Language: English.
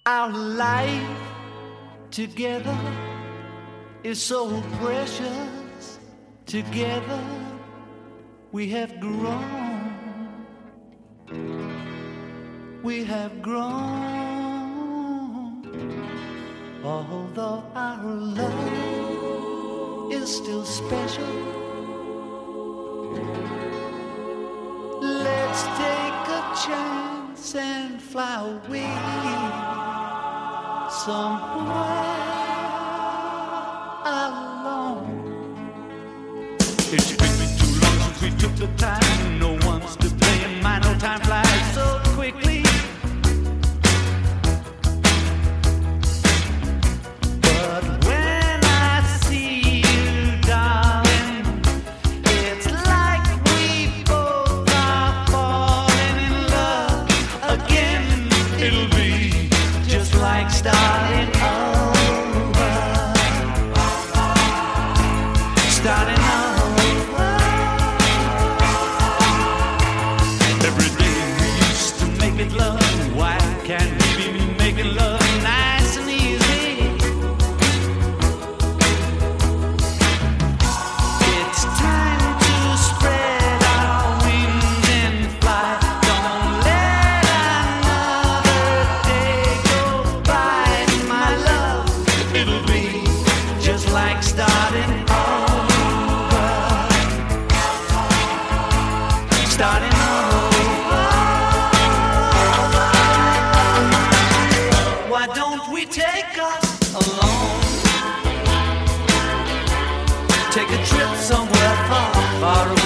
Our life together is so precious. Together we have grown. We have grown. Although our love is still special, let's take a chance and fly away somewhere alone. It's been too long since we took the time. No one's to blame. My no time flies so quickly. But when I see you, darling, it's like we both are falling in love again. It'll be just like starting over. Starting over. Every day we used to make it love. Why can't we be making love nice and easy? It's time to spread our wings and fly. Don't let another day go by, my love. It'll be just like starting over. Starting over. Why don't we take us along? Take a trip somewhere far, far away.